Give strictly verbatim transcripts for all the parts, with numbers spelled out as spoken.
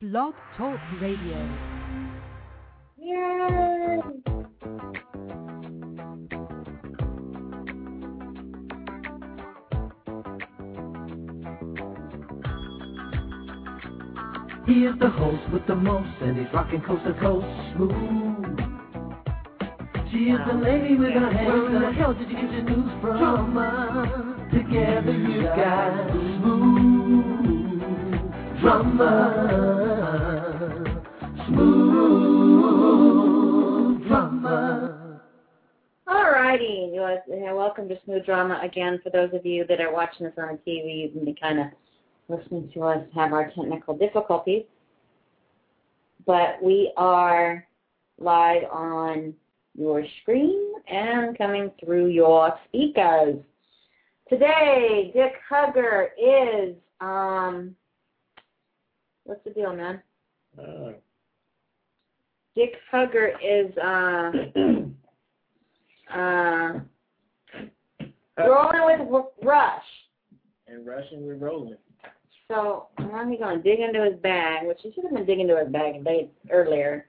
Blog Talk Radio. Yay! He is the host with the most, and he's rocking coast to coast smooth. She is the lady with her hands. Where in the hell did you get your news from? Drama. Together you got smooth drama. Smooth drama. Alrighty, you guys, welcome to Smooth Drama again. For those of you that are watching us on T V, you can be kind of listening to us have our technical difficulties. But we are live on your screen and coming through your speakers. Today, Dick Hugger is, um, what's the deal, man? Uh. Dick Hugger is, uh, uh, rolling with Rush. And rushing with rolling. So now he's going to dig into his bag, which he should have been digging into his bag a day earlier.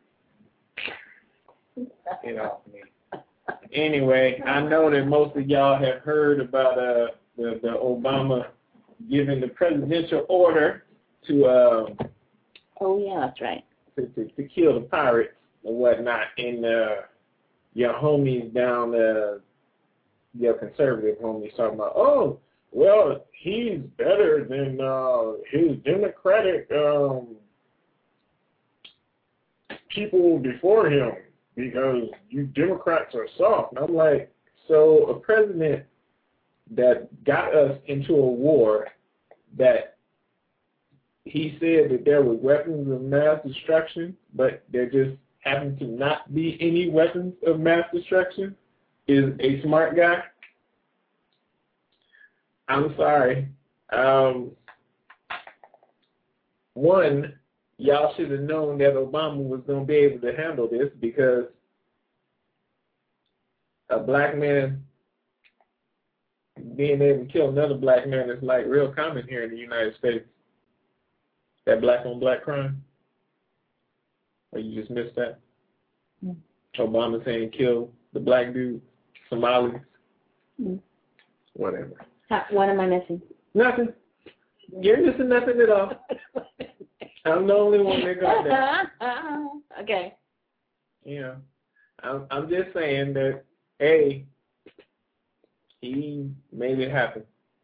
Get off me. Anyway, I know that most of y'all have heard about uh, the, the Obama giving the presidential order to uh, oh yeah, that's right, to, to, to kill the pirates and whatnot. And uh, your homies down, uh, your conservative homies talking about, oh, well, he's better than uh, his Democratic um, people before him, because you Democrats are soft. And I'm like, so a president that got us into a war that he said that there were weapons of mass destruction, but there just happened to not be any weapons of mass destruction, is a smart guy? I'm sorry. Um, one, y'all should have known that Obama was going to be able to handle this, because a black man being able to kill another black man is like real common here in the United States. That black on black crime. Or you just missed that? Mm. Obama saying kill the black dude, Somalis, mm. whatever. What am I missing? Nothing. You're missing nothing at all. I'm the only one that got that. Okay. Yeah. I'm, I'm just saying that, A, he made it happen.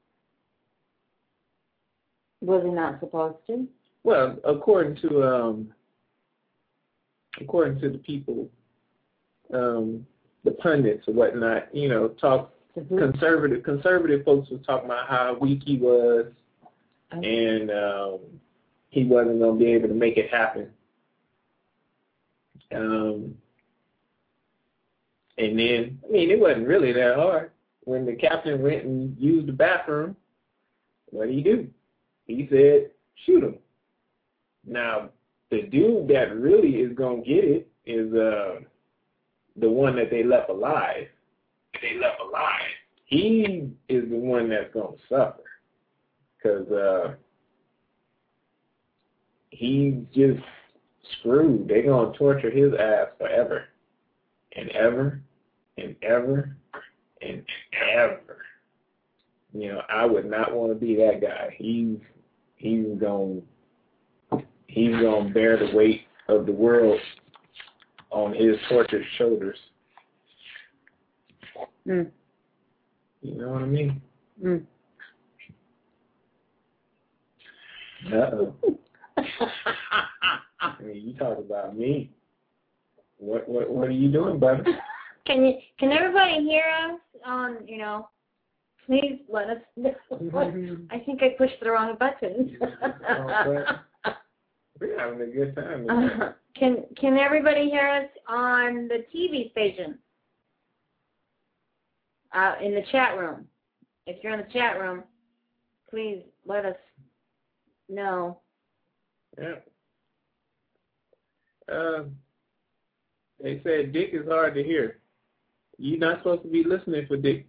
Was he not supposed to? Well, according to um, according to the people, um, the pundits or whatnot, you know, talk. Mm-hmm. Conservative conservative folks was talking about how weak he was, okay. and um, he wasn't going to be able to make it happen. Um, and then, I mean, it wasn't really that hard. When the captain went and used the bathroom, what did he do? He said, shoot him. Now, the dude that really is going to get it is uh, the one that they left alive. They left alive. He is the one that's going to suffer, because uh, he's just screwed. They're going to torture his ass forever and ever and ever and ever. You know, I would not want to be that guy. He's he's going he's going to bear the weight of the world on his tortured shoulders. Mm. You know what I mean? Mm. Uh-oh. I mean, you talk about me. What what what are you doing, buddy? Can you can everybody hear us on, you know, please let us know. I think I pushed the wrong button. We're having a good time. Uh, can can everybody hear us on the T V station? Uh, in the chat room. If you're in the chat room, please let us know. Yeah. Uh, they said Dick is hard to hear. You're not supposed to be listening for Dick.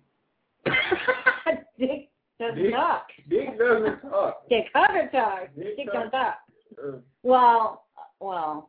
Dick doesn't Dick, talk. Dick doesn't talk. Dick Hugger talks. Dick, Dick talk. don't talk. Uh, Well, well.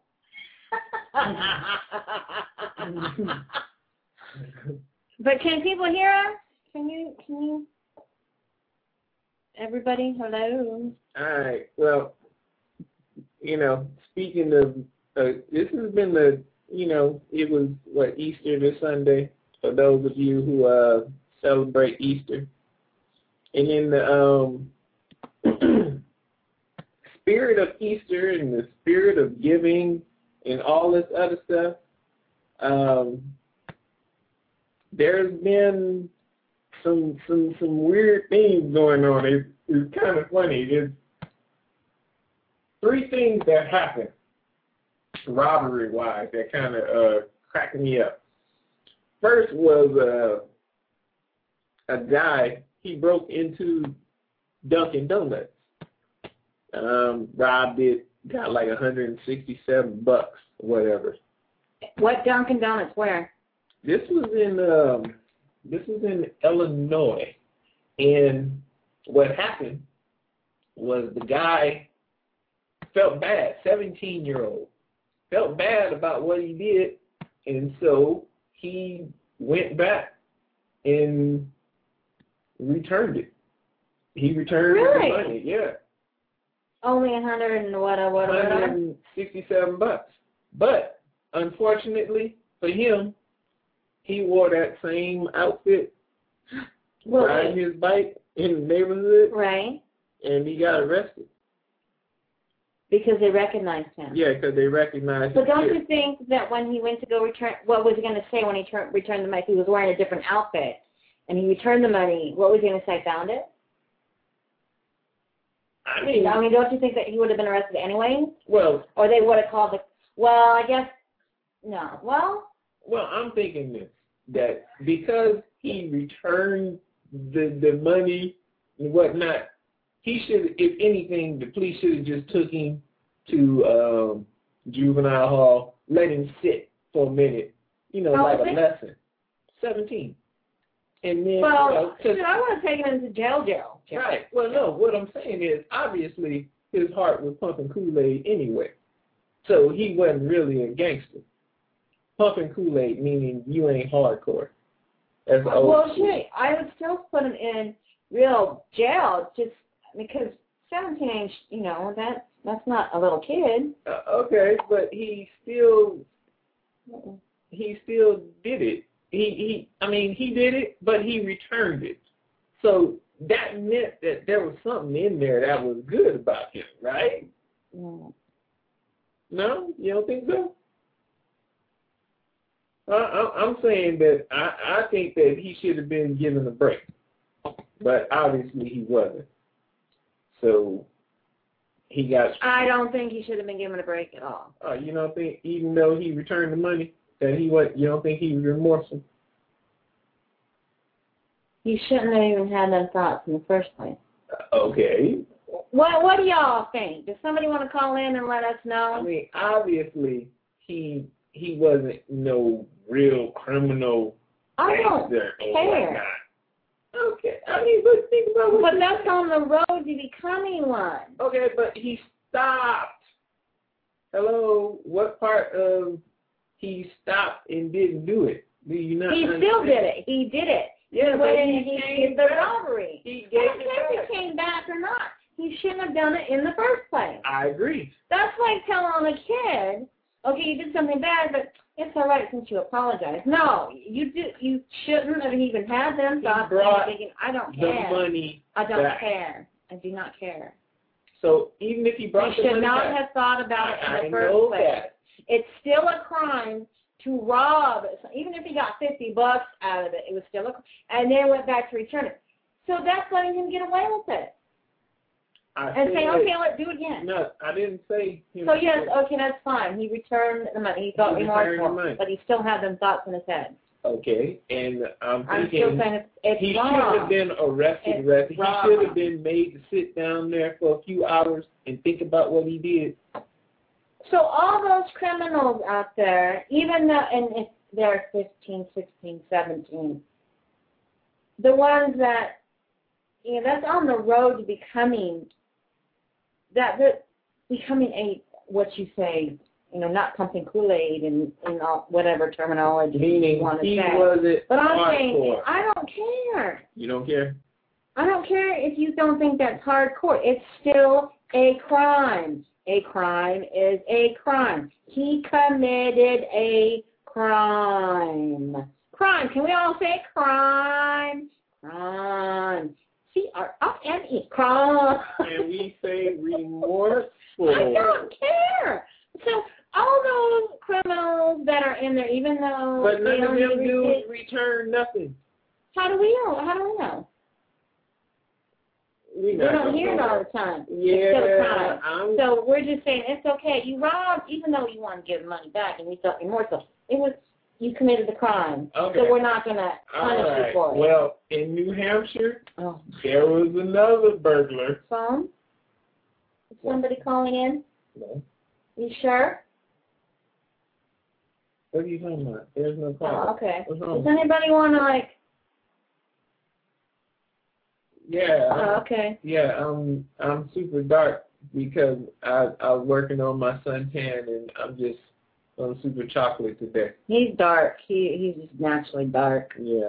But can people hear us? Can you, can you? Everybody, hello. All right. Well, you know, speaking of, uh, this has been the, you know, it was, what, Easter this Sunday, for those of you who uh, celebrate Easter. And in the um, spirit of Easter and the spirit of giving and all this other stuff, um, there's been some some some weird things going on. It, it's kind of funny. There's three things that happened, robbery-wise, that kind of uh, cracked me up. First was uh, a guy, he broke into Dunkin' Donuts, um, robbed it, got like one hundred sixty-seven bucks, whatever. What Dunkin' Donuts? Where? This was in um, this was in Illinois, and what happened was the guy felt bad, seventeen-year-old, felt bad about what he did, and so he went back and returned it. He returned Really? the money, yeah. Only a hundred and what? What? one hundred sixty-seven bucks. But unfortunately for him, he wore that same outfit, Well, riding his bike in the neighborhood, right? and he got arrested. Because they recognized him. Yeah, because they recognized But him. don't you think that when he went to go return, what was he going to say when he tur- returned the money? He was wearing a different outfit, and he returned the money. What was he going to say? Found it? I mean, I mean, don't you think that he would have been arrested anyway? well, Or they would have called the, well, I guess, no. Well, well, I'm thinking this, that because he returned the the money and whatnot, he should, if anything, the police should have just took him to um, juvenile hall, let him sit for a minute, you know, How like old a is he? lesson. seventeen. And then, well, you know, 'cause- shoot, I want to take him into jail, jail. jail. right. Well, no, what I'm saying is, obviously, his heart was pumping Kool-Aid anyway. So he wasn't really a gangster. Pumping Kool-Aid meaning you ain't hardcore. As Well, well shit, I would still put him in real jail just because seventeen ain't, you know, that, that's not a little kid. Uh, okay, but he still, he still did it. He, he, I mean, he did it, but he returned it. So that meant that there was something in there that was good about him, right? Mm. No, you don't think so? I, I, I'm saying that I, I think that he should have been given a break, but obviously he wasn't. So he got. I don't think he should have been given a break at all. Uh, you don't think, even though he returned the money, that he was? You don't think he was remorseful? He shouldn't have even had them thoughts in the first place. Uh, okay. What What do y'all think? Does somebody want to call in and let us know? I mean, obviously he he wasn't no real criminal. I don't gangster or care. whatnot. Okay. I mean, but think about what. But that's on the road to becoming one. Okay, but he stopped. Hello, what part of he stopped and didn't do it? Do you not He understand? still did it. He did it. Yeah, he but went in he and he came did the back. robbery. He I gave don't it care if back. he came back or not. He shouldn't have done it in the first place. I agree. That's like telling a kid, okay, you did something bad, but it's all right since you apologized. No, you do. You shouldn't have even had them He thoughts. brought Thinking, I don't The care. money I don't back. care. I do not care. So even if he brought They the should money not back, have thought about it in I, the I first know place. that. It's still a crime to rob. Even if he got fifty bucks out of it, it was still a crime. And then went back to return it. So that's letting him get away with it. I And said say, that- okay, let's do it again. No, I didn't say. Him So yes, okay, that's fine. He returned the money. He felt He returned the remorseful, money. but he still had them thoughts in his head. Okay, and I'm I'm thinking still saying it's, it's he wrong. should have been arrested. It's arrested. He wrong. should have been made to sit down there for a few hours and think about what he did. So all those criminals out there, even though, and if they're fifteen, sixteen, seventeen, the ones that, you know, that's on the road to becoming, that, that becoming a, what you say, you know, not pumping Kool-Aid and, and all, whatever terminology Meaning you want to he say. wasn't But I'm hardcore. saying, I don't care. You don't care? I don't care if you don't think that's hardcore. It's still a crime. A crime is a crime. He committed a crime. Crime. Can we all say crime? Crime. C R I M E. Crime. And we say remorseful. I don't care. So all those criminals that are in there, even though But they none of don't them even dudes get- return nothing. how do we know? How do we know? We We not don't gonna hear it know all that. the time. It's still a Yeah, crime. I'm, So we're just saying it's okay. You robbed, even though you want to give money back and you felt remorseful. It was you committed the crime. Okay. So we're not going to all punish you right. for it. Well, in New Hampshire, Oh, there was another burglar. phone? Is somebody calling in? No. You sure? What are you talking about? There's no call. Oh, okay. What's Does wrong? anybody want to like? Yeah. Oh, I'm- okay. Yeah, I'm I'm super dark because I I was working on my suntan and I'm just I'm super chocolate today. He's dark. He he's just naturally dark. Yeah.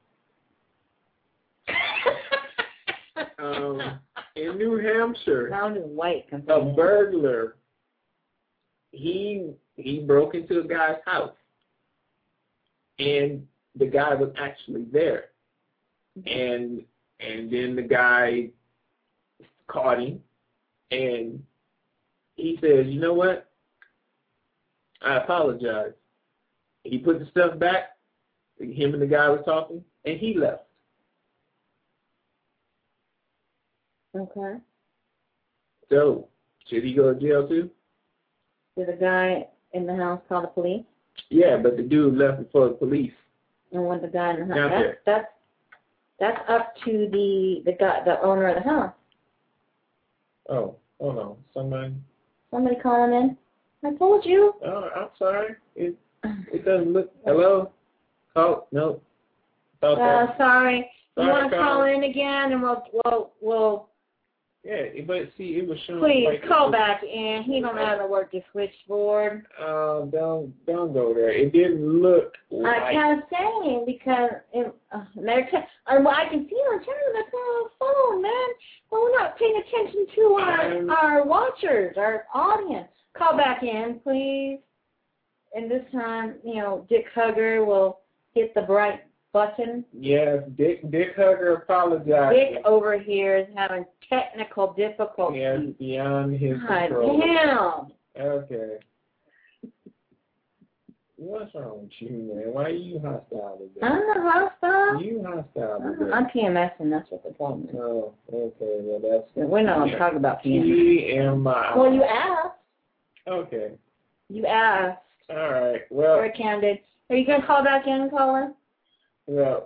Um, in New Hampshire, Sound is white a compared to burglar he he broke into a guy's house and the guy was actually there. And and then the guy caught him and he says, you know what? I apologize. He put the stuff back, him and the guy was talking, and he left. Okay. So, should he go to jail too? Did the guy in the house call the police? Yeah, but the dude left before the police. And when the guy in the Down house, there. that's, that's that's up to the the guy, the owner of the house. Oh, hold on. Somebody. Somebody calling in. I told you. Oh, I'm sorry. It it doesn't look. Hello. Oh no. Thought Uh, that. sorry. You Sorry, want to call Carl. in again, and we'll we'll we'll Yeah, but see, it was showing. please like call it was, back in. He don't know how to work the switchboard. Uh, don't don't go there. It didn't look like. I kind of saying because it, uh, they're t- uh, well, I can see on channel that's on the phone, man. Well, we're not paying attention to our Um, our watchers, our audience. Call back in, please. And this time, you know, Dick Hugger will hit the bright button. Yes, Dick Dick Hugger apologized. Dick over here is having technical difficulties. Yes, beyond his God control. damn. Okay. What's wrong with you, man? Why are you hostile today? I'm not hostile. You hostile today. I'm P M S, and that's what the problem is. Oh, okay. Well, that's We're not yeah. talking about P M S. P M I. Well, you asked. Okay. You asked. All right. Well, Very candid. Are you going to call back in, caller? well,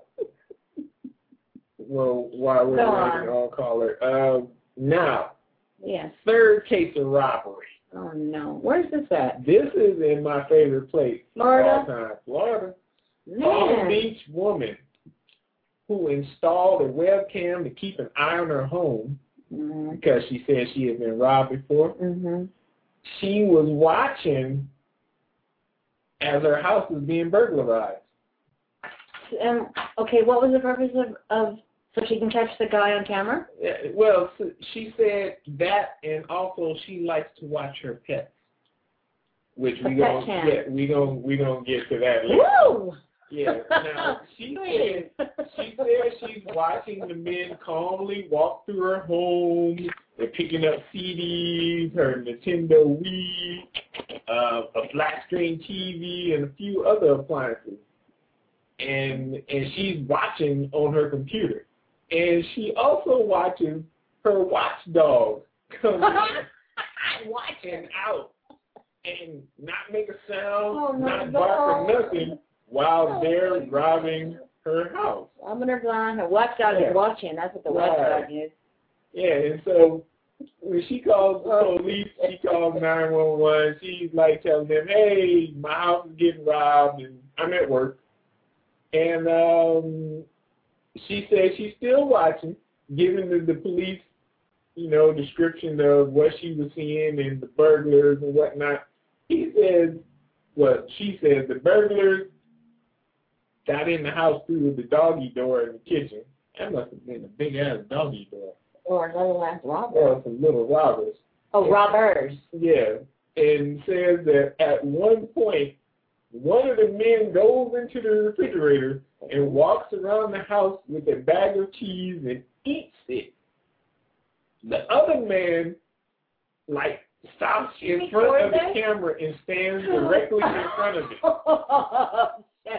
well, while we're Go waiting on caller, um, now Yes. third case of robbery. Oh, no. Where's this at? This is in my favorite place. Florida? All time. Florida. Palm Man. Beach woman who installed a webcam to keep an eye on her home Mm-hmm. because she said she had been robbed before. Mm-hmm. She was watching as her house was being burglarized. Um, okay, what was the purpose of, of, so she can catch the guy on camera? Yeah, well, s- she said that, and also she likes to watch her pets, which A we pet gonna cam. get. We gonna we gonna get to that later. Woo! Yeah. Now she said she said she's watching the men calmly walk through her home. They're picking up C Ds, her Nintendo Wii, uh, a flat screen T V, and a few other appliances. And and she's watching on her computer. And she also watches her watchdog come in, watching out and not make a sound, Oh, my not bark or God. nothing while they're robbing her house. I'm gonna blind. Her watchdog Yeah. is watching. That's what the Right. watchdog is. Yeah, and so when she calls the police, she calls nine one one. She's like telling them, hey, my house is getting robbed and I'm at work. And um, she says she's still watching, giving the, the police you know, description of what she was seeing and the burglars and whatnot. He says, well, she says the burglars got in the house through the doggy door in the kitchen. That must have been a big-ass doggy door. Or another last robber. Or some little robbers. Oh, robbers. Yeah. And says that at one point, one of the men goes into the refrigerator and walks around the house with a bag of cheese and eats it. The other man, like, stops in front of the camera and stands directly in front of it.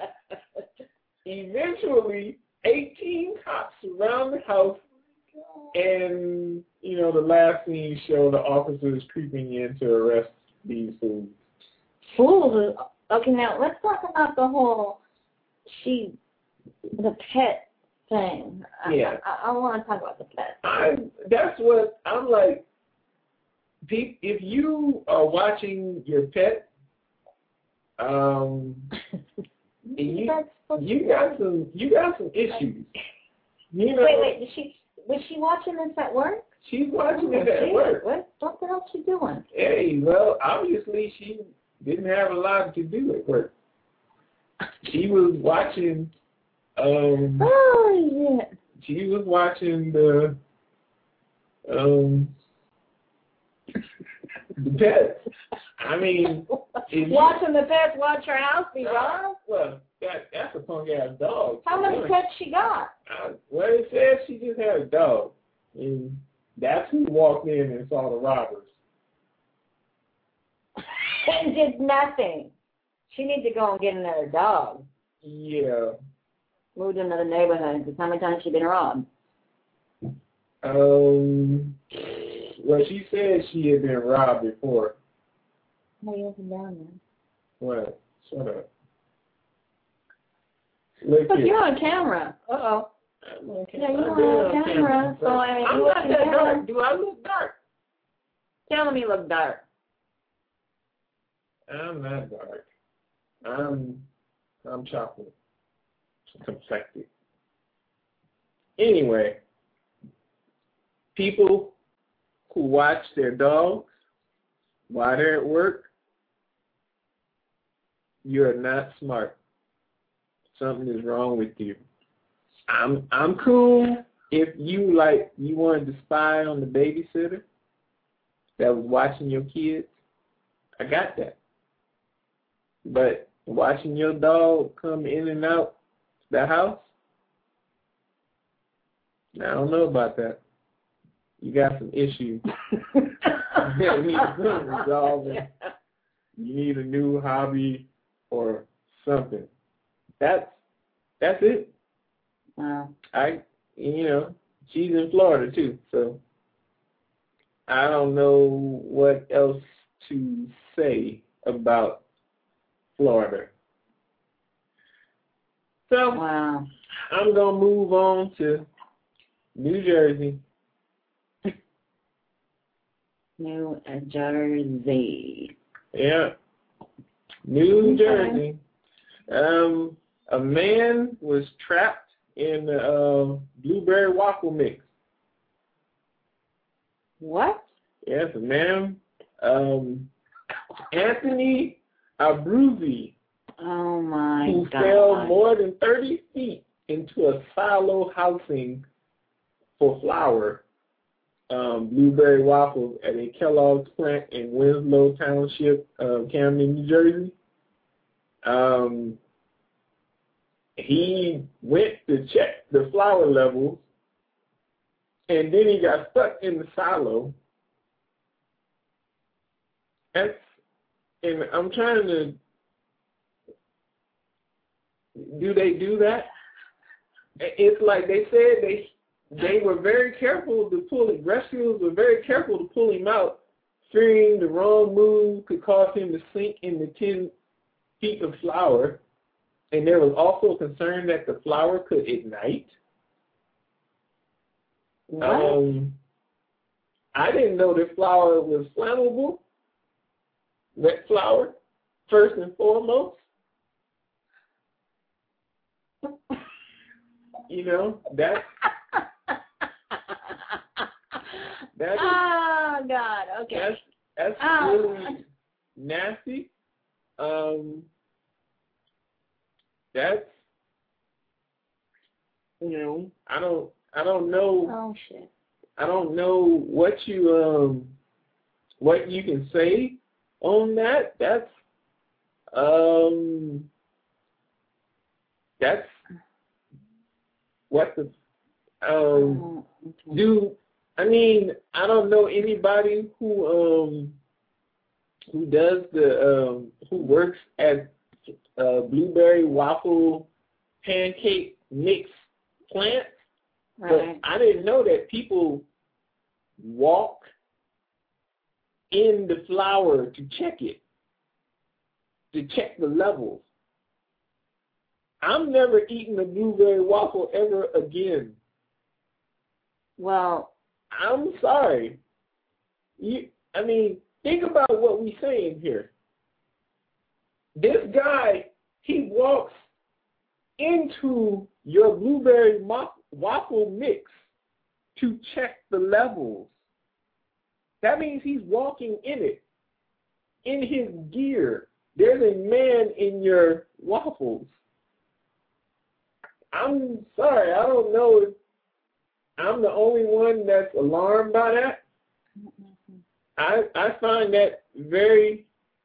Eventually, eighteen cops surround the house, and, you know, the last scene show the officers creeping in to arrest these fools. Fools? Okay, now let's talk about the whole she, the pet thing. Yeah. I, I, I want to talk about the pet. I, that's what I'm like. If you are watching your pet, um, you you got some you got some issues. You know, wait, wait. Did she was she watching this at work? She's watching oh, it at geez. work. What what the hell she doing? Hey, well, obviously she didn't have a lot to do at work. She was watching. Um, oh yeah. She was watching the um. The pets. I mean, watching the pets watch her house be robbed. Well, that that's a punk ass dog. How many pets she got? Uh, well, it says she just had a dog, and that's who walked in and saw the robbers. And did nothing. She needs to go and get another dog. Yeah. Move to another neighborhood. Because how many times she been robbed? Um. Well, she said she had been robbed before. No, you wasn't down there. What? Shut up. Look But here. you're on camera. Uh-oh. I'm on Yeah, camera. you're I'm on on camera. So, I mean, I'm you not on that camera. dark. Do I look dark? Tell me you look dark. I'm not dark. I'm, I'm chocolate. Complected. Anyway. People who watch their dogs while they're at work, you're not smart. Something is wrong with you. I'm I'm cool if you like you wanted to spy on the babysitter that was watching your kids. I got that. But watching your dog come in and out the house, I don't know about that. You got some issues that need some resolving. You need a new hobby or something. That's that's it. Wow. I you know, she's in Florida too, so I don't know what else to say about Florida. So wow. I'm gonna move on to New Jersey. New Jersey. Yeah. New Okay. Jersey. Um, a man was trapped in the uh, blueberry waffle mix. What? Yes, a man, um, Anthony Abruzzi, Oh my who God. fell more than thirty feet into a silo housing for flour. Um, blueberry waffles at a Kellogg's plant in Winslow Township, uh, Camden, New Jersey. Um, he went to check the flour levels, and then he got stuck in the silo. That's, and I'm trying to, do they do that? It's like they said they They were very careful to pull him. Rescuers were very careful to pull him out, fearing the wrong move could cause him to sink in the ten feet of flour. And there was also concern that the flour could ignite. What? Um, I didn't know that flour was flammable. Wet flour, first and foremost. You know, that's... that is, oh God, okay. That's that's oh. really nasty. Um, that's you know, I don't I don't know. Oh shit. I don't know what you um what you can say on that. That's um that's what the um oh, okay. do I mean I don't know anybody who um who does the um who works at uh, blueberry waffle pancake mix plant. Right. But I didn't know that people walk in the flour to check it, to check the levels. I'm never eating a blueberry waffle ever again. Well, I'm sorry. You, I mean, think about what we're saying here. This guy, he walks into your blueberry waffle mix to check the levels. That means he's walking in it, in his gear. There's a man in your waffles. I'm sorry, I don't know if I'm the only one that's alarmed by that. I I find that very,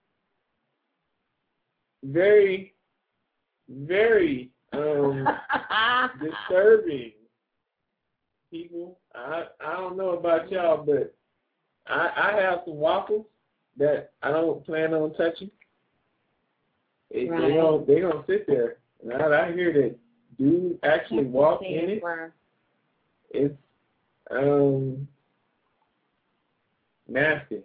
very, very um, disturbing. People, I I don't know about y'all, but I I have some waffles that I don't plan on touching. It, right. They don't they don't sit there. And I, I hear that dude actually walk in it. Where... It's um nasty.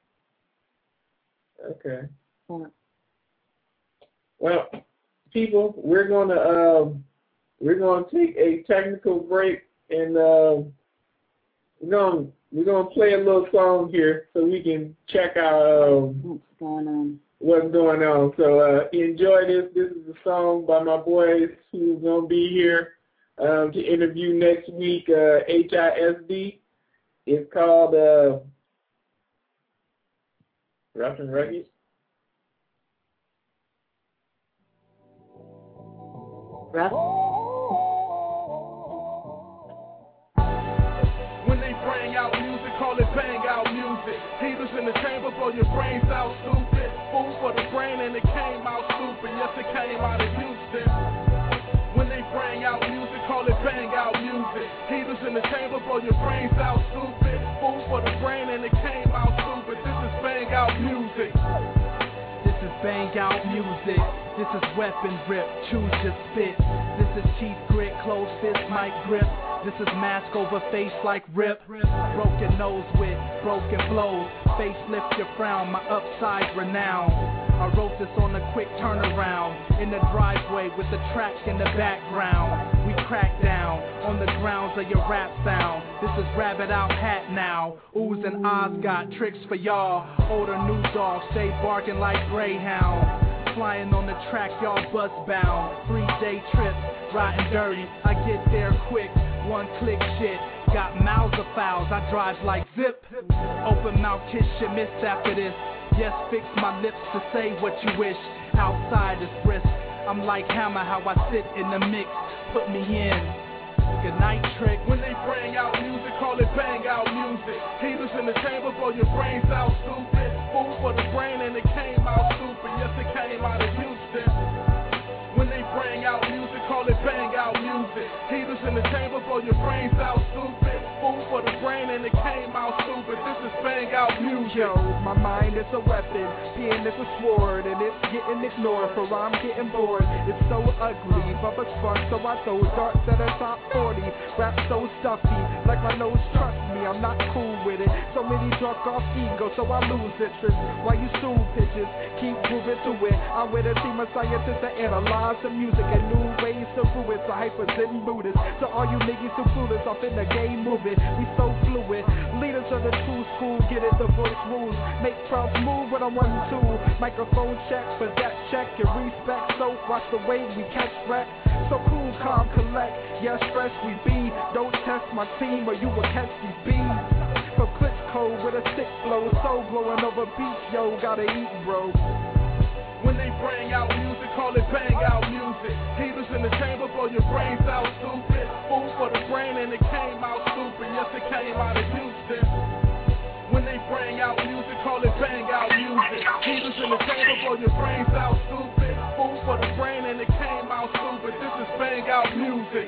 Okay. Yeah. Well, people, we're gonna um we're gonna take a technical break. And uh, we're gonna we're gonna play a little song here so we can check out um, what's going on. What's going on? So uh, enjoy this. This is a song by my boys who's gonna be here um, to interview next week. Uh, H I S D. It's called uh, Rough and Rugged. Rough. Bring out music, call it bang out music. Heaters in the chamber, blow your brains out stupid. Food for the brain and it came out stupid. Yes, it came out of Houston. When they bring out music, call it bang out music. Heaters in the chamber, blow your brains out stupid. Food for the brain and it came out stupid. This is bang out music. This is bang out music. This is weapon rip, choose your spit. This is teeth grit, closed fist, mic grip. This is mask over face like rip. Broken nose with broken blows. Face lift your frown, my upside renown. I wrote this on a quick turnaround. In the driveway with the track in the background. We crack down on the grounds of your rap sound. This is rabbit out hat now. Oohs and ahs got tricks for y'all. Older new dogs stay barking like greyhound. Flying on the track, y'all bus bound. Three day trips, riding dirty. I get there quick, one click shit. Got mouths of fouls, I drive like zip. Open mouth, kiss your miss after this. Yes, fix my lips to say what you wish. Outside is brisk. I'm like Hammer, how I sit in the mix. Put me in. Good night, trick. When they bring out music, call it bang out music. Heaters in the chamber, blow your brains out stupid. Food for the brain and it came out stupid. Yes, it came out of Houston. When they bring out music, call it bang out music. Heaters in the chamber, blow your brains out stupid. Food for the brain and it came out stupid. This is bang out music. Yo, my mind is a weapon, pen is a sword, and it's getting ignored, for I'm getting bored. It's so ugly, Bubba's fun, so I throw darts at a top forty. Rap so stuffy, like my nose trusts me, I'm not cool with it. So many drunk off ego, so I lose interest. While you sue pitches, keep moving to it. I'm with a team of scientists that analyze the music and new ways to prove it. So hyper zen Buddhists, so all you niggas who clueless off in the game moving. We so fluid, leaders of the true school, get it, the voice rules. Make crowds move when I'm one two. Microphone check, for that check and respect. So watch the way we catch wreck. So cool, calm, collect. Yes, fresh we be. Don't test my team or you will catch these bees. From clip cold with a sick flow, soul blowing over beats, yo, gotta eat, bro. When they bring out music, call it bang out music. Heaters in the chamber, blow your brains out stupid. Food for the brain and it came out stupid. Yes, it came out of Houston. When they bring out music, call it bang out music. Heaters in the chamber, blow your brains out stupid. Food for the brain and it came out stupid. This is bang out music.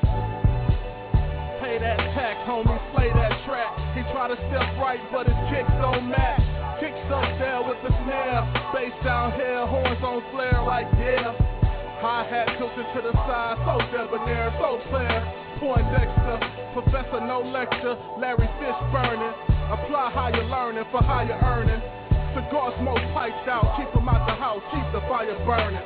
Pay that tax, homie, slay that track. He try to step right, but his kicks don't match. Kicks up there with the snare, bass down here, horns on flare like yeah. Hi-hat tilted to the side, so debonair, so clear. Poindexter, professor no lecture, Larry Fish burning. Apply how you're learning for how you're earning. Cigars most piped out, keep them out the house, keep the fire burning.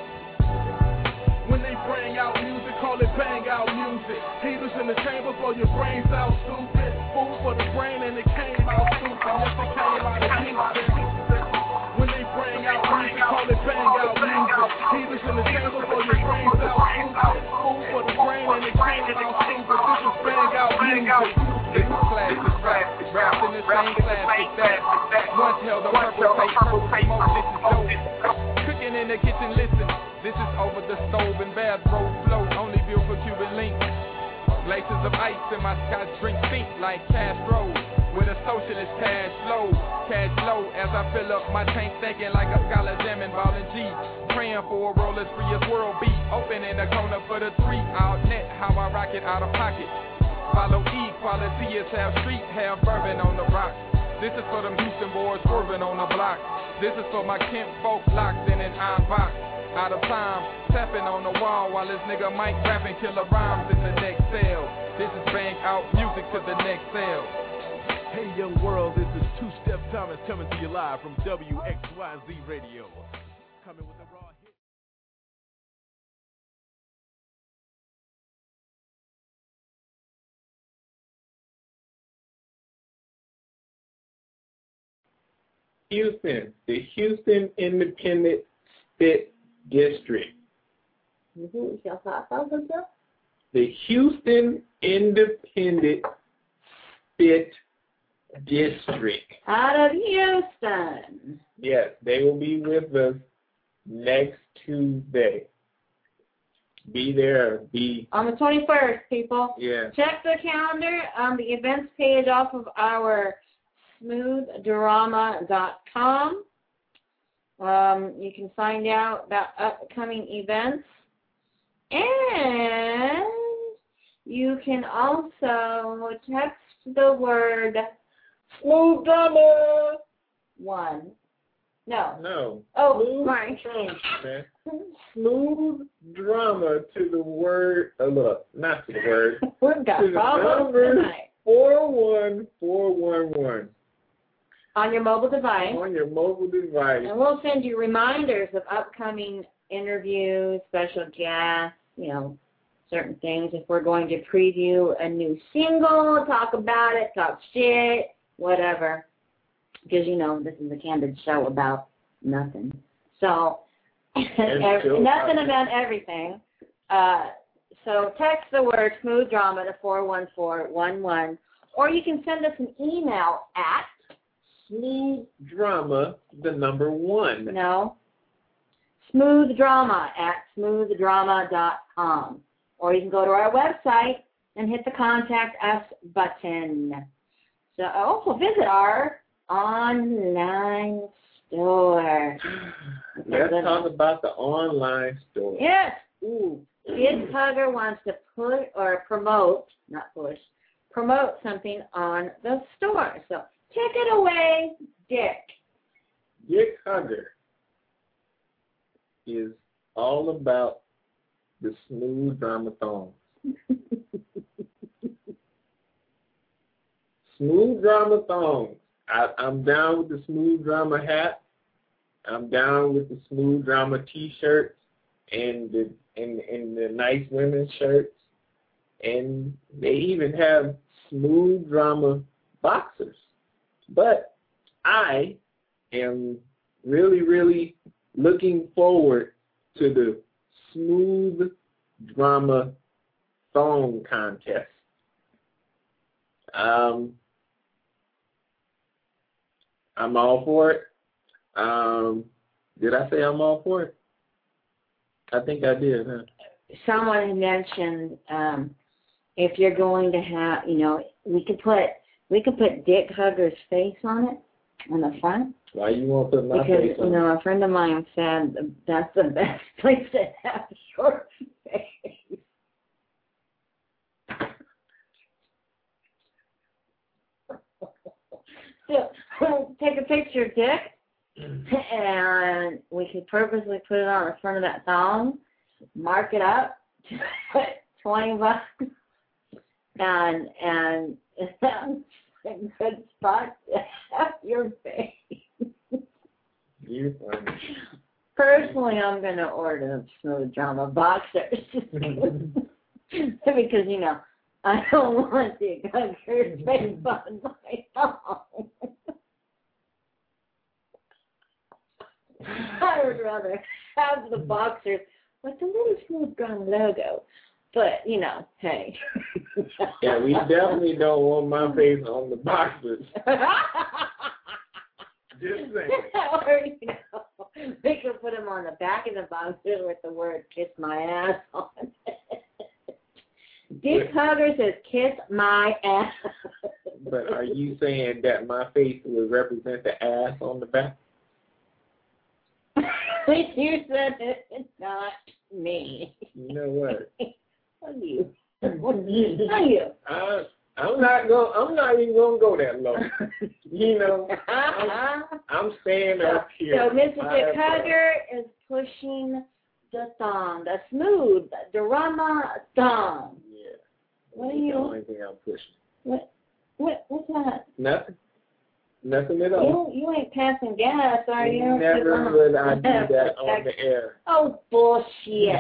When they bring out music, call it bang out music. Heaters in the chamber, blow your brains out stupid. Food for the brain and it came out stupid. Yes, it came out of Houston. When they bring out music, call it bang out music. Heaters in the chamber, blow your brains out stupid. Food for the brain and it came out stupid. This is bang out music. This is classic rap, raps in the same classic that once held a purple tape, smoke, this is dope. Cooking in the kitchen, listen. This is over the stove and bathrobe flow, only built for Cuban links. Glaciers of ice in my scotch drink sink like Castro. With a socialist cash flow, cash low as I fill up my tank, thinking like a scholar jamming ballin' G. Praying for a roll as free as world beat. Open in the corner for the three, out net, how I rock it out of pocket. Follow equality is half street, half bourbon on the rocks. This is for them Houston boys swerving on the block. This is for my Kent folk locked in an iron box. Out of time, tapping on the wall while this nigga Mike rapping killer rhymes in the next cell. This is bang out music to the next cell. Hey young world, this is Two Step Thomas coming to you live from W X Y Z Radio. Coming with a raw hit. Houston, the Houston Independent Spit District. The Houston Independent Spit District. Out of Houston. Yes, they will be with us next Tuesday. Be there. Be on the twenty-first, people. Yeah. Check the calendar on the events page off of our smooth drama dot com. Um, you can find out about upcoming events. And you can also text the word Smooth Drama one. No. No. Oh, Smooth sorry. Drama, Smooth Drama to the word, uh, look, not to the word. We've got to problems the tonight. four one four one one. On your mobile device. On your mobile device. And we'll send you reminders of upcoming interviews, special guests, you know, certain things. If we're going to preview a new single, talk about it, talk shit, whatever. Because, you know, this is a candid show about nothing. So, every, nothing about everything. Uh, so text the word Smooth Drama to four one four one one. Or you can send us an email at Smooth Drama, the number one. No. Smooth Drama at smooth drama dot com. Or you can go to our website and hit the Contact Us button. So also visit our online store. Let's talk about the online store. Yes. Ooh. Kid Hugger wants to put or promote, not push, promote something on the store. So take it away, Dick. Dick Hugger is all about the Smooth Drama thongs. Smooth Drama thongs. I, I'm down with the Smooth Drama hat. I'm down with the Smooth Drama T-shirts and the and, and the nice women's shirts. And they even have Smooth Drama boxers. But I am really, really looking forward to the Smooth Drama Thong Contest. Um, I'm all for it. Um, did I say I'm all for it? I think I did, huh? Someone mentioned um, if you're going to have, you know, we could put we could put Dick Hugger's face on it on the front. Why you want to put my because, face on you know, a friend of mine said that's the best place to have your face. So take a picture of Dick, and we could purposely put it on the front of that thong, mark it up, twenty bucks, and and it's a good spot to have your face. You're funny. Personally, I'm going to order Smooth Drama boxers because, you know, I don't want the Hugger's face on my thong. I would rather have the boxers with the little Smooth Drama logo. But, you know, hey. Yeah, we definitely don't want my face on the boxers. Just saying. Or, you know, we could put them on the back of the boxers with the word "kiss my ass" on it. Dick Hugger says, "Kiss my ass." But are you saying that my face would represent the ass on the back? You said it, it's not me. You know what? Are you? Are you? I, I'm not going. I'm not even going to go that low. You know, I'm, I'm staying up here. So Mister Dick Hugger is pushing the thong, the Smooth Drama thong. Yeah. What are That's you? the only thing I'm pushing. What? What? What's that? Nothing. Nothing at all. You, you ain't passing gas, are you? Never would I do that on the air. Oh, bullshit.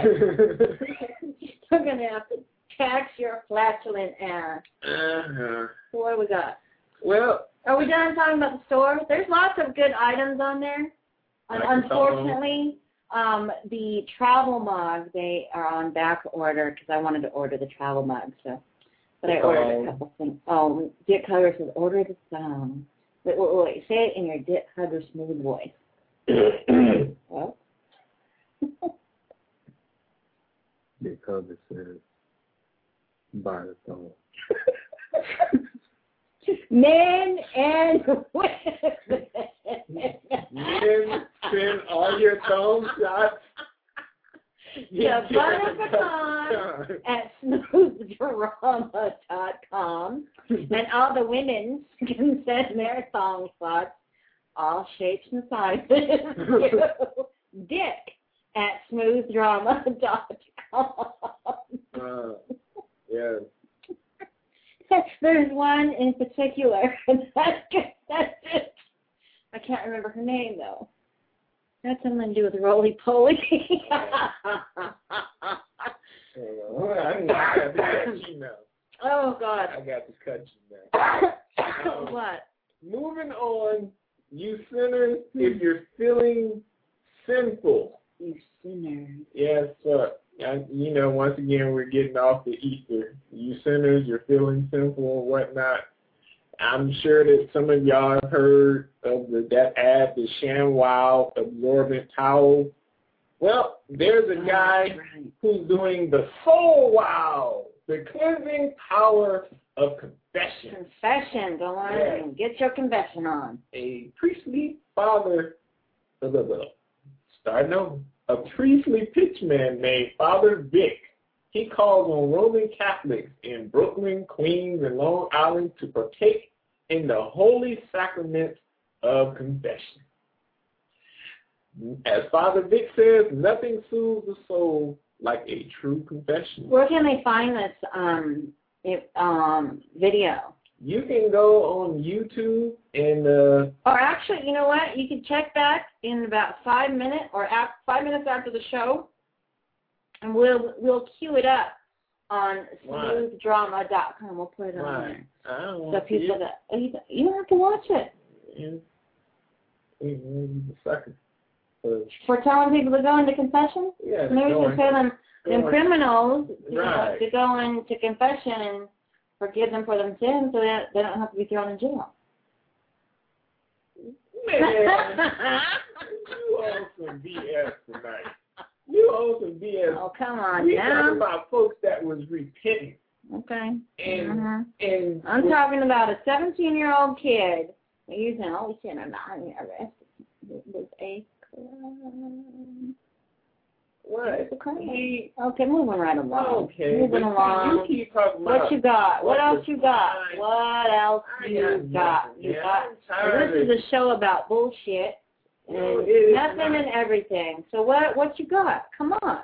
You're going to have to tax your flatulent ass. Uh-huh. So what do we got? Well, are we done talking about the store? There's lots of good items on there. Like Unfortunately, um, the travel mugs, they are on back order because I wanted to order the travel mug. So, But I ordered a couple things. Oh, Dick Hugger says, order the song. Wait, wait, wait. Say it in your Dick Hugger smooth voice. Well. Dick Hugger says, buy the song. Men and women. Men send all your thong shots. Yeah, Butterpecan at smooth drama dot com. And all the women can send their thong shots, all shapes and sizes, to Dick at smooth drama dot com. Uh, yeah. There's one in particular. That's that's it. I can't remember her name, though. That's something to do with roly-poly. Oh, God. I got to cut you now. Um, What? Moving on, you sinners, if you're feeling sinful. You sinners. Yes, sir. And, you know, once again, we're getting off the Easter. You sinners, you're feeling sinful and whatnot. I'm sure that some of y'all have heard of the, that ad, the ShamWow absorbent towel. Well, there's a guy who's doing the Soul Wow, the cleansing power of confession. Confession. Go on Yeah. and get your confession on. A priestly father, blah, blah, blah. Starting over. A priestly pitchman named Father Vic. He calls on Roman Catholics in Brooklyn, Queens, and Long Island to partake in the holy sacrament of confession. As Father Vic says, nothing soothes the soul like a true confession. Where can they find this um, it, um, video? You can go on YouTube and uh, Or actually, you know what? You can check back in about five minutes or af- five minutes after the show, and we'll we'll queue it up on smooth drama dot com. We'll put it on right. there. I don't So want people to that you, you don't have to watch it. Yeah. He's a sucker. So, For telling people to go into confession, yeah, maybe go to on. tell them them Go on. criminals Right. to go into confession and forgive them for them sins, so that they don't have to be thrown in jail. Man, you on some B S tonight. You on some B S. Oh, come on we now. talking about folks that was repenting. Okay. And, uh-huh. and I'm talking about a seventeen-year-old kid using all shit. I'm not arrested. Was a crime. What? He, okay, moving right along. Okay. Moving along. You keep talking about what you got? What, what else you got? Time. What else you got? You yeah, got. This is a show about bullshit and no, nothing and everything. So what? What you got? Come on.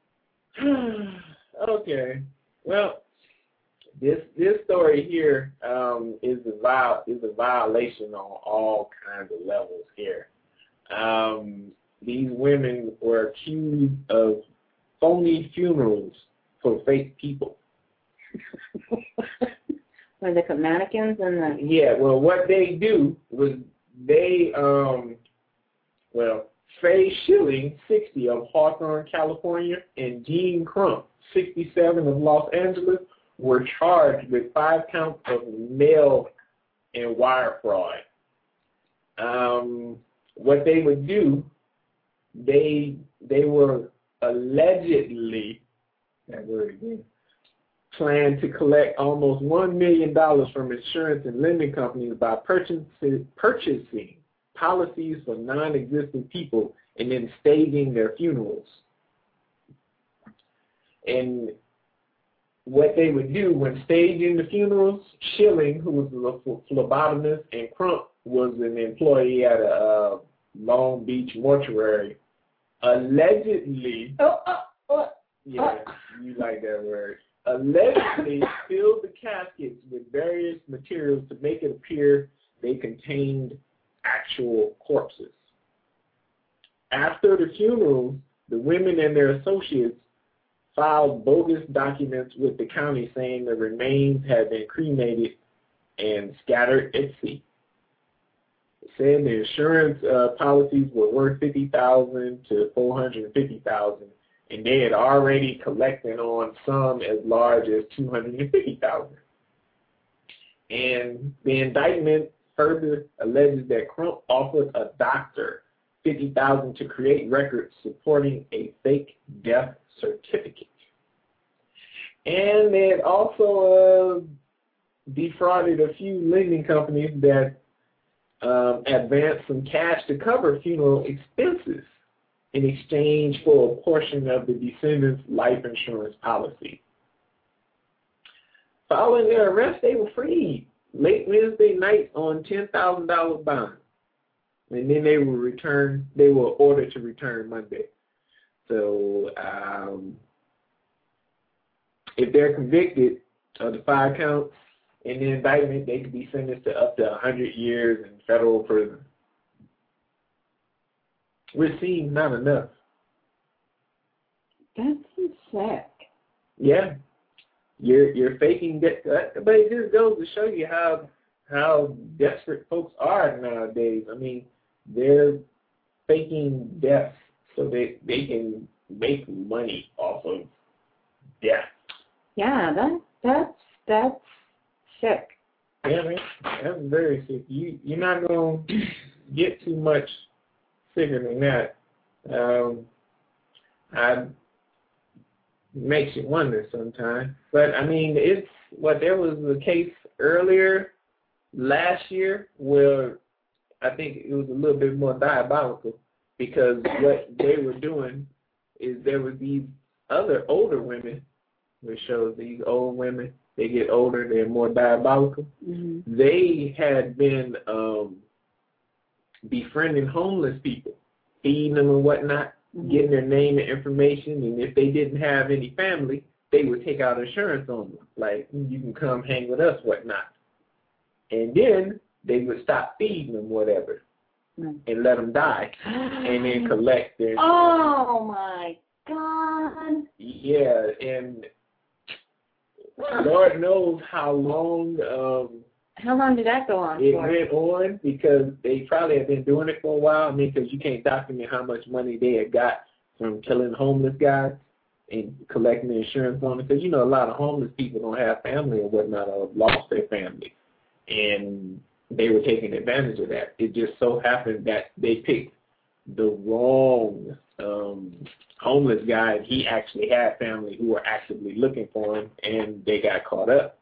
Okay. Well, this this story here um, is a viol is a violation on all kinds of levels here. Um, these women were accused of phony funerals for fake people. Were the mannequins and the... Yeah, well, what they do was they, um, well, Faye Schilling, sixty, of Hawthorne, California, and Gene Crump, sixty-seven, of Los Angeles, were charged with five counts of mail and wire fraud. Um, what they would do, they they were allegedly, that word again, planned to collect almost one million dollars from insurance and lending companies by purchasing, purchasing policies for non-existent people and then staging their funerals. And what they would do when staging the funerals, Schilling, who was a phlebotomist, and Crump was an employee at a uh, Long Beach mortuary, allegedly, oh, oh, oh, yeah, oh. you like that word, allegedly filled the caskets with various materials to make it appear they contained actual corpses. After the funerals, the women and their associates filed bogus documents with the county saying the remains had been cremated and scattered at sea. It said the insurance uh, policies were worth fifty thousand dollars to four hundred fifty thousand dollars, and they had already collected on some as large as two hundred fifty thousand dollars. And the indictment further alleges that Crump offered a doctor fifty thousand dollars to create records supporting a fake death certificate. And they had also uh, defrauded a few lending companies that um, advanced some cash to cover funeral expenses in exchange for a portion of the descendants' life insurance policy. Following their arrest, they were freed late Wednesday night on ten thousand dollars bond. And then they were returned, they were ordered to return Monday. So um, if they're convicted of the five counts in the indictment, they could be sentenced to up to one hundred years in federal prison. Which seems not enough. That's sick. Yeah. You're you're faking death, but it just goes to show you how how desperate folks are nowadays. I mean, they're faking death so they they can make money off of death. Yeah, that that's that's sick. Yeah, man, that's very sick. You you're not gonna get too much sicker than that. Um, I makes you wonder sometimes. But I mean, it's what there was a case earlier last year where I think it was a little bit more diabolical because what they were doing is there were these other older women, which shows these old women, they get older, they're more diabolical. Mm-hmm. They had been um, befriending homeless people, feeding them and whatnot, mm-hmm. getting their name and information, and if they didn't have any family, they would take out insurance on them, like, you can come hang with us, whatnot. And then they would stop feeding them, whatever, mm-hmm. and let them die, and then collect their insurance. Oh, my God. Yeah, and Lord knows how long um, How long did that go on it for? went on, because they probably had been doing it for a while. I mean, because you can't document how much money they had got from killing homeless guys and collecting the insurance on it. Because, you know, a lot of homeless people don't have family or whatnot, or have lost their family. And they were taking advantage of that. It just so happened that they picked the wrong um, homeless guy, and he actually had family who were actively looking for him, and they got caught up.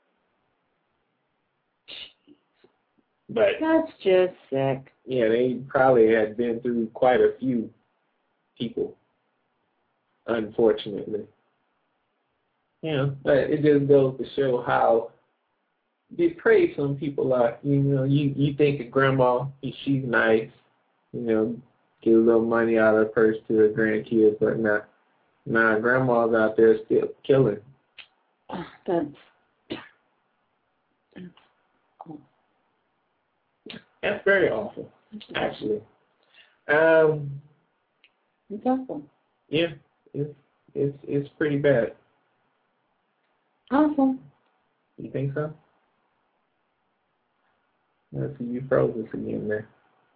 But that's just sick. Yeah, they probably had been through quite a few people, unfortunately. Yeah, but it just goes to show how depraved some people are. You know, you, you think of grandma, she's nice, you know, get a little money out of her purse to her grandkids, but not, nah, grandma's out there still killing. Oh, that's, that's awful. That's very awful, actually. Um, it's awful. Yeah, it's, it's, it's pretty bad. Awful. You think so? Let's see, you froze us again there.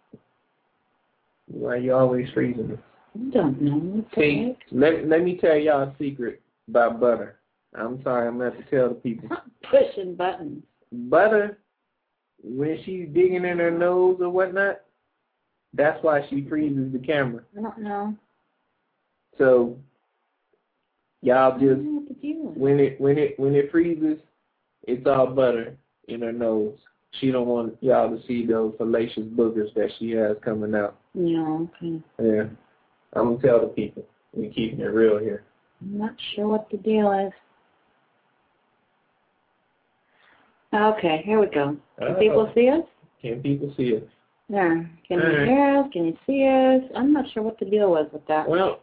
Why you always freezing us? I don't know. See, let, let me tell y'all a secret about Butter. I'm sorry, I'm going to have to tell the people. Pushing buttons. Butter, when she's digging in her nose or whatnot, that's why she freezes the camera. I don't know. So y'all just what when it when it when it freezes, it's all Butter in her nose. She don't want y'all to see those fallacious boogers that she has coming out. Yeah, okay. Yeah. I'm gonna tell the people. We're keeping it real here. I'm not sure what the deal is. Okay, here we go. Can Uh-oh. people see us? Can people see us? There. Can All you right. hear us? Can you see us? I'm not sure what the deal was with that. Well,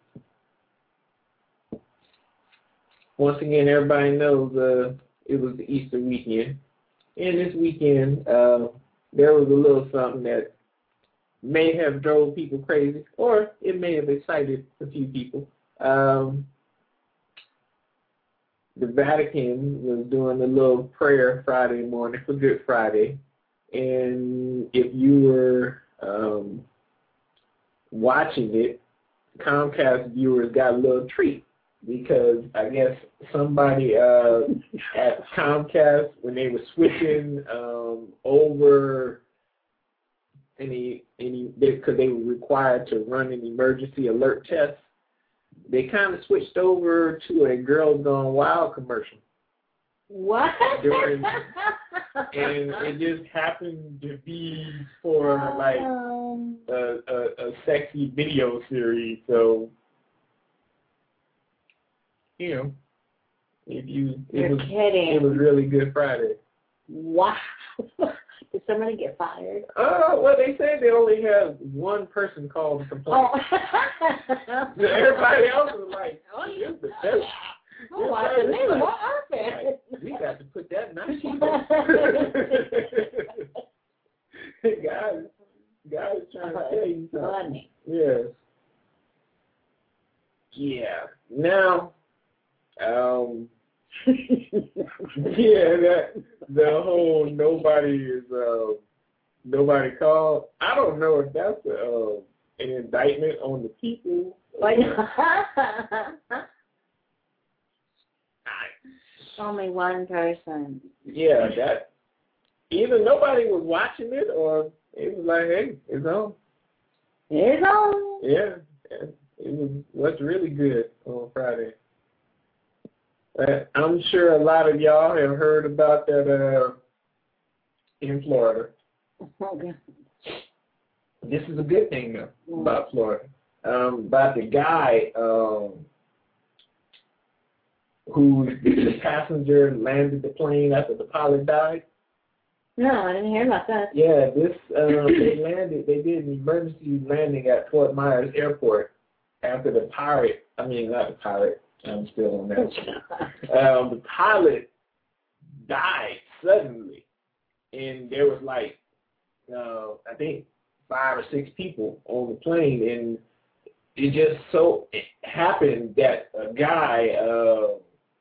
once again, everybody knows uh, it was the Easter weekend. And this weekend, uh, there was a little something that may have drove people crazy, or it may have excited a few people. Um, the Vatican was doing a little prayer Friday morning for Good Friday. And if you were um, watching it, Comcast viewers got a little treat because I guess somebody uh, at Comcast, when they were switching um, over any any because they were required to run an emergency alert test, they kind of switched over to a Girls Gone Wild commercial. What? During, and it just happened to be for like Um, a, a, a sexy video series. So, you know, if you it You're was kidding. it was really Good Friday. Wow. Did somebody get fired? Uh, well, they said they only had one person call to complain. Oh. Everybody else was like, "Oh, you're the best." Oh, what's the name? What happened? Like, we got to put that nice. guys, guys trying to tell you something. Funny. Yes. Yeah. Now, um, yeah, that the whole nobody is uh, nobody called. I don't know if that's a, uh, an indictment on the people. Why Only one person. Yeah, that either nobody was watching it or it was like, hey, it's on. It's on. Yeah, it was what's really good on Friday. Uh, I'm sure a lot of y'all have heard about that uh, in Florida. Okay. This is a good thing though about Florida. Um, about the guy um, who the passenger landed the plane after the pilot died. No, I didn't hear about that. Yeah, this um, they landed. They did an emergency landing at Fort Myers Airport after the pilot. I mean, not the pilot. I'm still on that. um, the pilot died suddenly, and there was like uh, I think five or six people on the plane, and it just so it happened that a guy uh,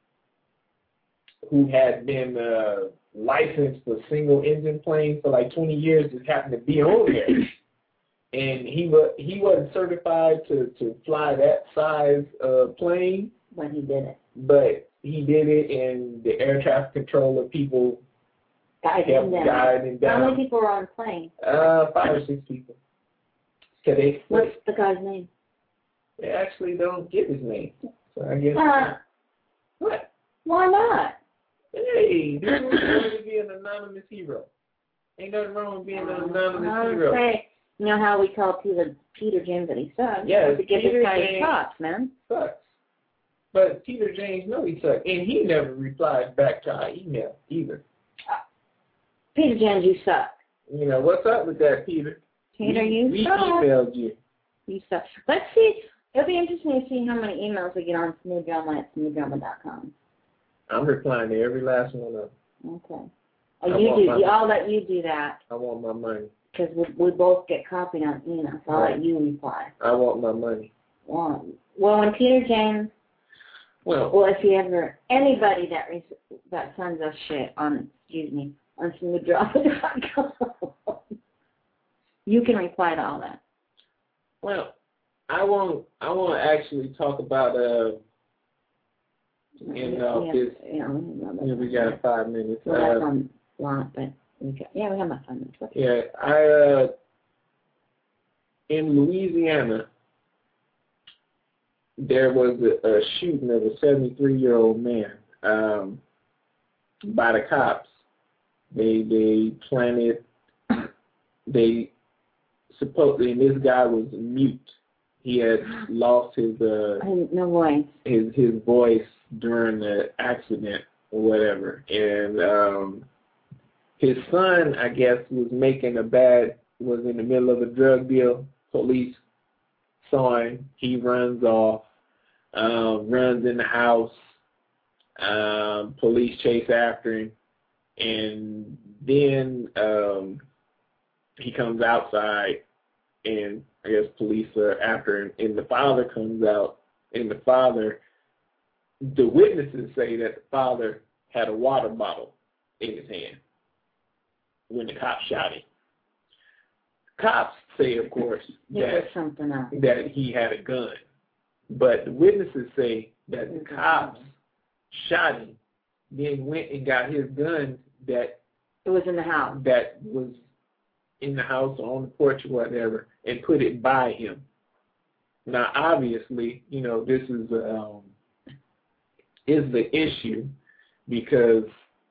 who had been uh, licensed for single engine planes for like twenty years just happened to be on there. And he was he wasn't certified to, to fly that size uh, plane. When he did it. But he did it, and the air traffic controller people Guiding kept them. guiding How down. many people were on the plane? Uh, five or six people. Cause they, What's the guy's name? they actually don't give his name. So I guess. Uh, What? why not? Hey, this is going to be an anonymous hero. Ain't nothing wrong with being an anonymous I would hero. say, you know how we call Peter, Peter James that he sucks? Yes, to give Peter this guy his James- props, man. Sucks. But Peter James know he sucked, and he never replied back to our email either. Peter James, you suck. You know, what's up with that, Peter? Peter, we, you we suck. emailed you. You suck. Let's see. It'll be interesting to see how many emails we get on smooth drama at smooth drama dot com. I'm replying to every last one of them. Okay. I Oh, you want do. my- You, I'll let you do that I want my money. because we, we both get copied on email. So I'll Right. let you reply. I want my money. Well, well, when Peter James, Well, well, if you ever anybody that res- that sends us shit on, excuse me, on smooth drama dot com, you can reply to all that. well, I won't. I want to actually talk about uh. In uh, yeah, this, yeah, we, yeah, we got five minutes. Well, that's Uh, on lot, but we got, yeah, we have about five minutes. What's yeah, I uh. In Louisiana, there was a, a shooting of a seventy-three-year-old man um, by the cops. They they planted. They supposedly, and this guy was mute. He had lost his uh, I, no voice. his his voice during the accident or whatever, and um, his son, I guess, was making a bad was in the middle of a drug deal. Police saw him. He runs off, uh, runs in the house. Um, police chase after him, and then um, he comes outside, and I guess police are after him. And the father comes out, and the father, the witnesses say that the father had a water bottle in his hand when the cops shot him. Cops say, of course, It was that something else. that he had a gun, but the witnesses say that the cops shot him, then went and got his gun that It was in the house. that was in the house or on the porch or whatever, and put it by him. Now, obviously, you know, this is um, is the issue because,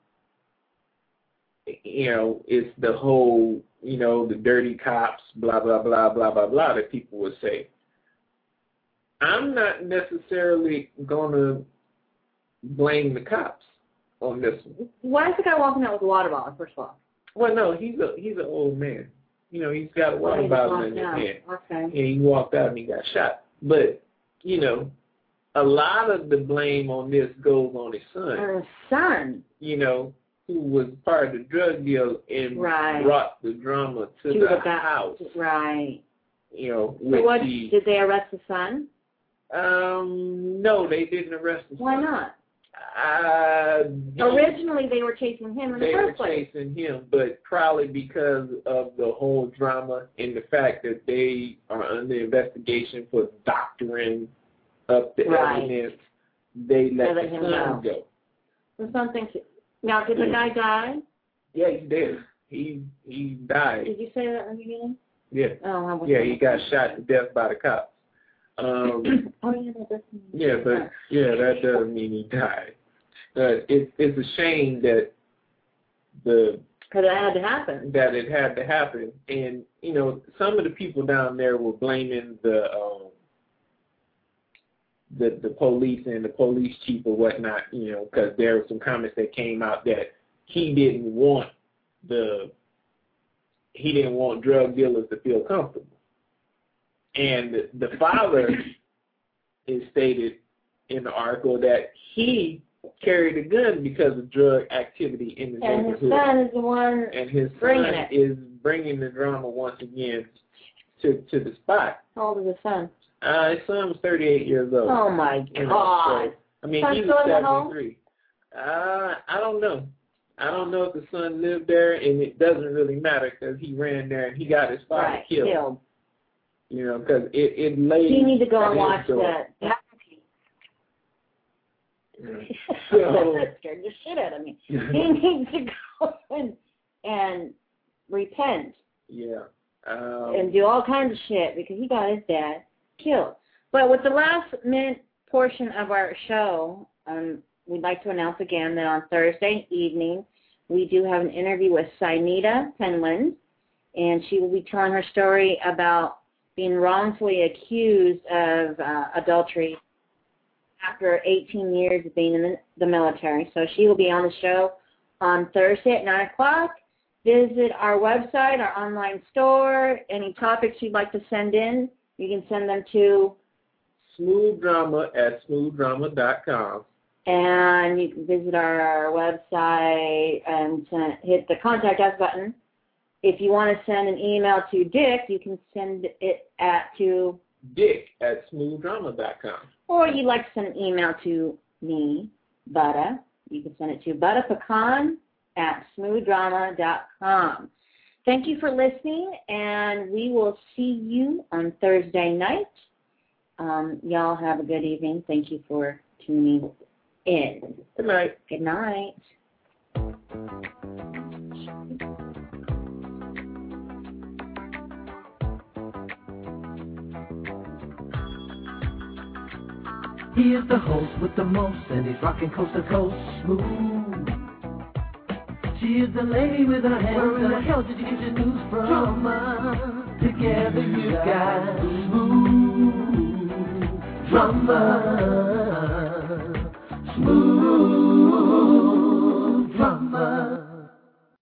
you know, it's the whole, you know, the dirty cops, blah, blah, blah, blah, blah, blah, that people would say. I'm not necessarily going to blame the cops on this one. Why is the guy walking out with a water bottle, first of all? Well, no, he's a he's an old man. You know, he's got a Oh, water he just bottle in walked his out. hand. Okay. And he walked out and he got shot. But, you know, a lot of the blame on this goes on his son, And his son. you know, who was part of the drug deal and Right. brought the drama to, To the, the back. house, Right. you know, So with what, the, did they arrest the son? um, no, they didn't arrest the Why son. not? Uh, he- Originally, they were chasing him in the They were first place. chasing him, but probably because of the whole drama and the fact that they are under investigation for doctoring up the Right. evidence, they let They let the him son go. go. There's something. To, now, did the guy die? Yeah, he's dead. He he died. Did you say that in the beginning? Yeah, Oh, I was yeah, he got shot to death by the cops. Um, oh, yeah, that doesn't. yeah, but yeah, that doesn't mean he died. But it, it's a shame that the Because it had to happen. that it had to happen. And, you know, some of the people down there were blaming the um, the the police and the police chief or whatnot, you know, because there were some comments that came out that he didn't want the he didn't want drug dealers to feel comfortable. And the, the father is stated in the article that he carried a gun because of drug activity in his And neighborhood. his son is the one. And his bringing son it. is bringing the drama once again to to the spot. How old is his son? Uh, his son was thirty-eight years old. Oh my You know, God! so, I mean, Son he still was in the home? seventy-three. Uh, I don't know. I don't know if the son lived there, and it doesn't really matter because he ran there and he got his father Right, killed. killed. You know, because it it laid. You need to go at and his watch door. that. So that scared the shit out of me. He needs to go and, and repent. Yeah. Um, and do all kinds of shit because he got his dad killed. But with the last minute portion of our show, um, we'd like to announce again that on Thursday evening, we do have an interview with Synita Penland, and she will be telling her story about being wrongfully accused of uh, adultery after eighteen years of being in the, the military. So she will be on the show on Thursday at nine o'clock. Visit our website, our online store. Any topics you'd like to send in, you can send them to Smooth Drama at smooth drama dot com. And you can visit our website and send, hit the Contact Us button. If you want to send an email to Dick, you can send it at to Dick at smooth drama dot com. Or you'd like to send an email to me, Butta. You can send it to buttapecan at smooth drama dot com. Thank you for listening, and we will see you on Thursday night. Um, y'all have a good evening. Thank you for tuning in. Good night. Good night. He is the host with the most, and he's rocking coast to coast smooth. She is the lady with her hands. Where in the hell did you get your news from? Together you got smooth drama.